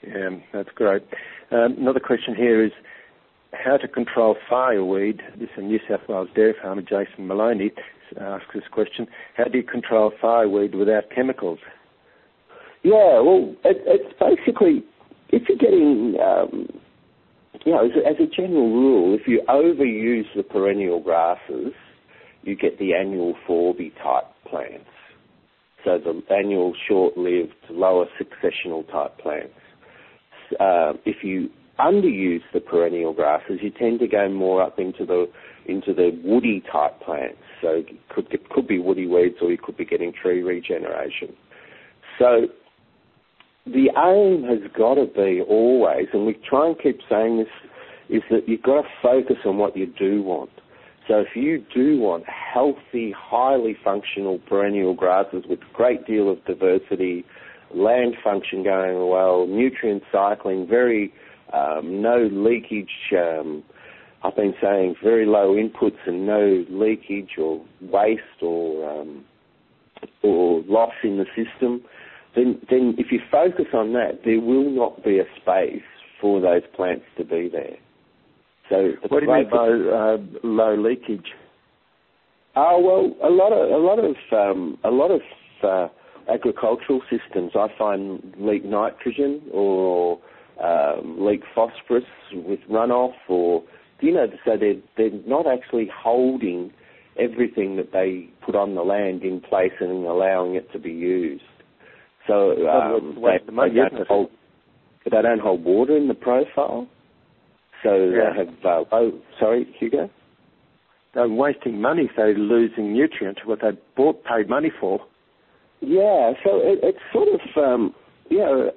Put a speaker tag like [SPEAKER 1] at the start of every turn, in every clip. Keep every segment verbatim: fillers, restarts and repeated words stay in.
[SPEAKER 1] Yeah, that's great. Um, another question here is how to control fireweed. This is a New South Wales dairy farmer, Jason Maloney, asks this question. How do you control fireweed without chemicals?
[SPEAKER 2] Yeah, well, it, it's basically, if you're getting, um, you know, as a, as a general rule, if you overuse the perennial grasses, you get the annual forby type plants. So the annual short-lived, lower successional type plants. Uh, if you underuse the perennial grasses, you tend to go more up into the into the woody type plants. So it could it could be woody weeds, or you could be getting tree regeneration. So the aim has got to be always, and we try and keep saying this, is that you've got to focus on what you do want. So if you do want healthy, highly functional perennial grasses with a great deal of diversity, land function going well, nutrient cycling, very um, no leakage, um, I've been saying very low inputs and no leakage or waste or um, or loss in the system, then, then if you focus on that, there will not be a space for those plants to be there. So
[SPEAKER 1] what do you mean by uh, low leakage?
[SPEAKER 2] Oh well, a lot of a lot of um, a lot of uh, agricultural systems I find leak nitrogen or um, leak phosphorus with runoff, or you know, so they're they're not actually holding everything that they put on the land in place and allowing it to be used. So um, they, they, don't hold, they don't hold water in the profile. So
[SPEAKER 1] yeah.
[SPEAKER 2] they have, uh, oh, sorry, Hugo?
[SPEAKER 1] They're wasting money if they're losing nutrients, what they bought, paid money for.
[SPEAKER 2] Yeah, so it, it's sort of, um, you know,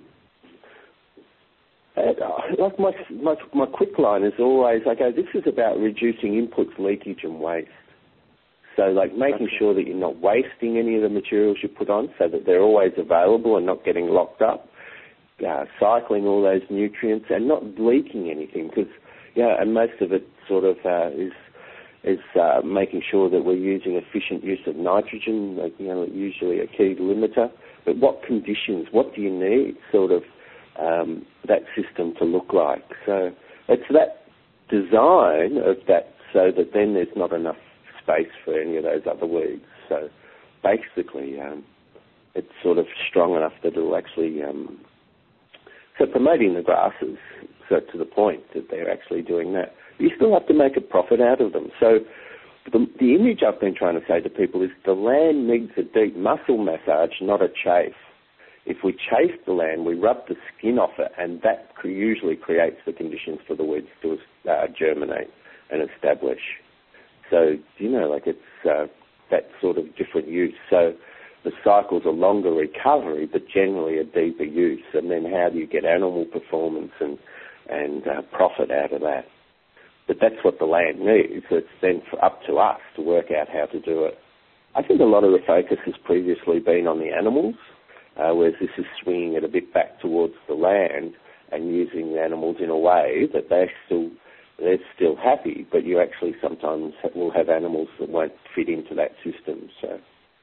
[SPEAKER 2] it, like my, my, my quick line is always, I go, this is about reducing inputs, leakage and waste. So like making okay. sure that you're not wasting any of the materials you put on so that they're always available and not getting locked up. Uh, cycling all those nutrients and not leaking anything, because yeah, and most of it sort of uh, is is uh, making sure that we're using efficient use of nitrogen, like, you know, usually a key limiter. But what conditions? What do you need? Sort of um, that system to look like. So it's that design of that, so that then there's not enough space for any of those other weeds. So basically, um, it's sort of strong enough that it'll actually. Um, So promoting the grasses, so to the point that they're actually doing that. You still have to make a profit out of them. So the, the image I've been trying to say to people is the land needs a deep muscle massage, not a chafe. If we chafe the land, we rub the skin off it, and that usually creates the conditions for the weeds to uh, germinate and establish. So, you know, like it's uh, that sort of different use. So the cycles are longer recovery, but generally a deeper use. And then how do you get animal performance and, and uh, profit out of that? But that's what the land needs. It's then for up to us to work out how to do it. I think a lot of the focus has previously been on the animals, uh, whereas this is swinging it a bit back towards the land and using the animals in a way that they're still, they're still happy, but you actually sometimes will have animals that won't fit into that system. So.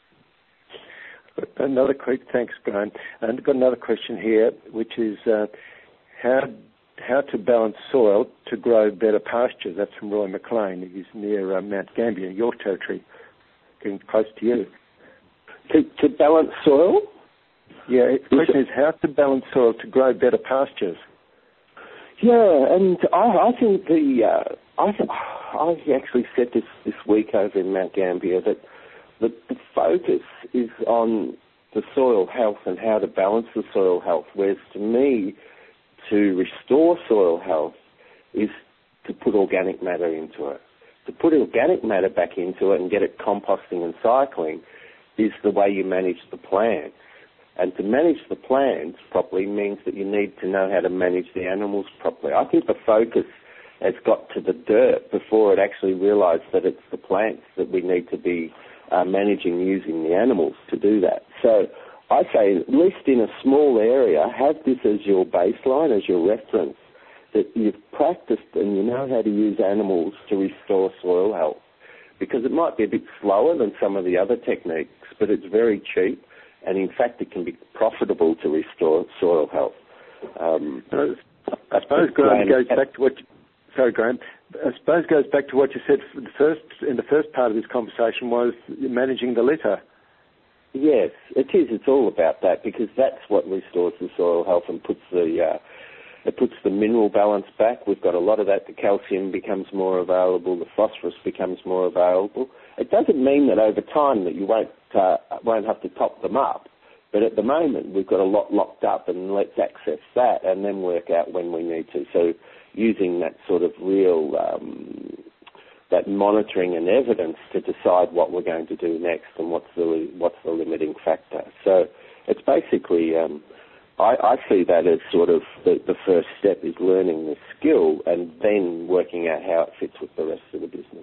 [SPEAKER 1] Another quick, thanks, Graham. And I've got another question here, which is uh, how how to balance soil to grow better pastures. That's from Roy McLean. He's near uh, Mount Gambier, your territory, getting close to you.
[SPEAKER 2] To, to balance soil?
[SPEAKER 1] Yeah, the question is how to balance soil to grow better pastures.
[SPEAKER 2] Yeah, and I, I think the uh, I I actually said this this week over in Mount Gambier that. The, the focus is on the soil health and how to balance the soil health, whereas to me, to restore soil health is to put organic matter into it. To put organic matter back into it and get it composting and cycling is the way you manage the plants. And to manage the plants properly means that you need to know how to manage the animals properly. I think the focus has got to the dirt before it actually realised that it's the plants that we need to be Uh, managing using the animals to do that. So I say, at least in a small area, have this as your baseline, as your reference, that you've practiced and you know how to use animals to restore soil health. Because it might be a bit slower than some of the other techniques, but it's very cheap, and in fact it can be profitable to restore soil health. Um,
[SPEAKER 1] I suppose, Graham, goes back to what... You, sorry, Graham. I suppose goes back to what you said for the first, in the first part of this conversation was managing the litter.
[SPEAKER 2] Yes, it is. It's all about that because that's what restores the soil health and puts the uh, it puts the mineral balance back. We've got a lot of that. The calcium becomes more available. The phosphorus becomes more available. It doesn't mean that over time that you won't uh, won't have to top them up. But at the moment, we've got a lot locked up, and let's access that and then work out when we need to. So using that sort of real, um, that monitoring and evidence to decide what we're going to do next and what's the what's the limiting factor. So it's basically, um, I, I see that as sort of the, the first step is learning the skill and then working out how it fits with the rest of the business.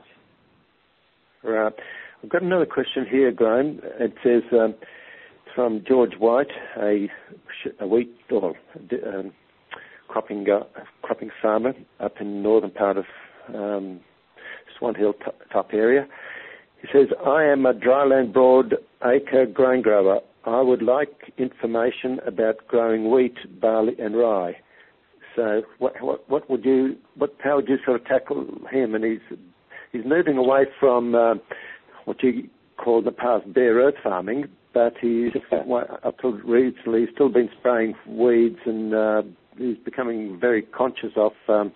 [SPEAKER 1] Right. I've got another question here, Graham. It says... Um, from George White, a, a wheat or um, cropping uh, cropping farmer up in the northern part of um, Swan Hill t- top area. He says, I am a dryland broad acre grain grower. I would like information about growing wheat, barley and rye. So what, what, what would you, what, how would you sort of tackle him? And he's, he's moving away from uh, what you call in the past bare earth farming, but he's, up till recently, he's still been spraying weeds, and uh, he's becoming very conscious of um,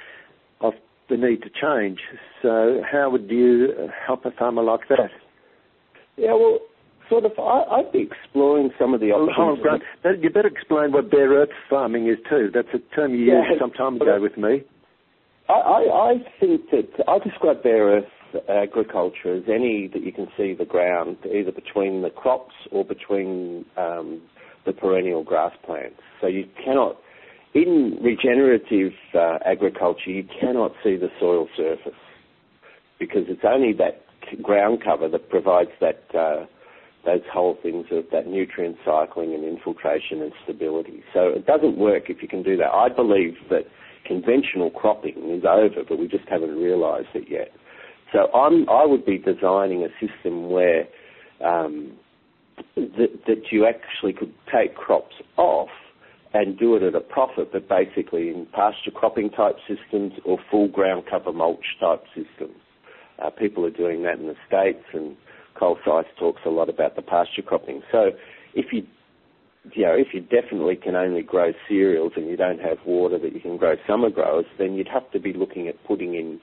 [SPEAKER 1] of the need to change. So how would you help a farmer like that?
[SPEAKER 2] Yeah, well, sort of, I, I'd be exploring some of the options.
[SPEAKER 1] Hold on, Grant. You better explain what bare earth farming is too. That's a term you
[SPEAKER 2] yeah,
[SPEAKER 1] used some time ago with me.
[SPEAKER 2] I, I, I think that, I describe bare earth agriculture as any that you can see the ground either between the crops or between um, the perennial grass plants. So you cannot, in regenerative uh, agriculture, you cannot see the soil surface because it's only that ground cover that provides that uh, those whole things of that nutrient cycling and infiltration and stability. So it doesn't work if you can do that. I believe that conventional cropping is over, but we just haven't realised it yet. So I'm, I would be designing a system where um, that, that you actually could take crops off and do it at a profit, but basically in pasture cropping type systems or full ground cover mulch type systems. Uh, people are doing that in the States, and Cole Sykes talks a lot about the pasture cropping. So if you, you know, if you definitely can only grow cereals and you don't have water that you can grow summer growers, then you'd have to be looking at putting in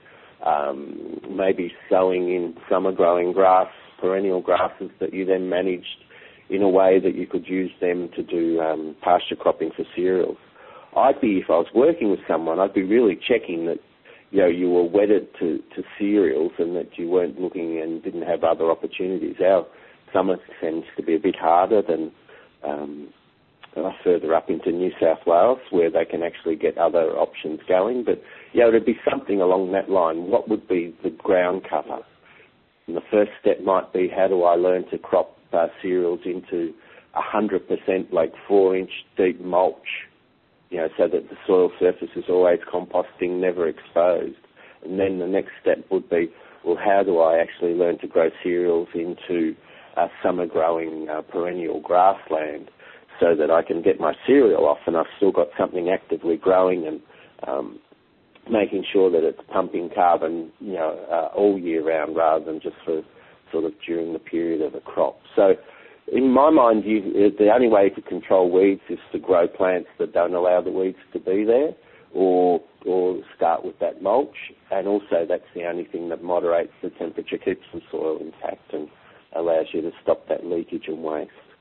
[SPEAKER 2] Um, maybe sowing in summer growing grass, perennial grasses that you then managed in a way that you could use them to do um, pasture cropping for cereals. I'd be, if I was working with someone, I'd be really checking that, you know, you were wedded to, to cereals and that you weren't looking and didn't have other opportunities. Our summer tends to be a bit harder than um, uh, further up into New South Wales where they can actually get other options going. But, yeah, it would be something along that line. What would be the ground cover? And the first step might be, how do I learn to crop uh, cereals into one hundred percent, like four-inch deep mulch, you know, so that the soil surface is always composting, never exposed. And then the next step would be, well, how do I actually learn to grow cereals into uh, summer-growing uh, perennial grassland so that I can get my cereal off and I've still got something actively growing and um, making sure that it's pumping carbon, you know, uh, all year round rather than just for sort of during the period of a crop. So in my mind, you, the only way to control weeds is to grow plants that don't allow the weeds to be there, or or start with that mulch. And also that's the only thing that moderates the temperature, keeps the soil intact and allows you to stop that leakage and waste.